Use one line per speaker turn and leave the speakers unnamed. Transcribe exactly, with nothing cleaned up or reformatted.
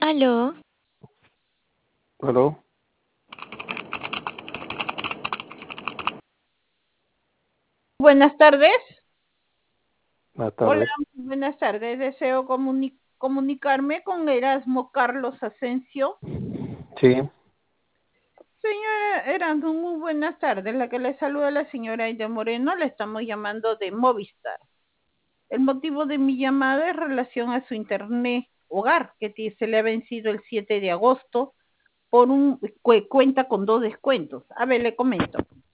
Aló,
Aló,
Buenas tardes.
buenas
Hola,
tardes.
buenas tardes. Deseo comuni- comunicarme con Erasmo Carlos Asensio.
Sí,
Señora Erasmo, muy buenas tardes. La que le saluda la señora Aida Moreno, le estamos llamando de Movistar. El motivo de mi llamada es relación a su internet hogar, que ti- se le ha vencido el siete de agosto por un cu- cuenta con dos descuentos. A ver, le comento.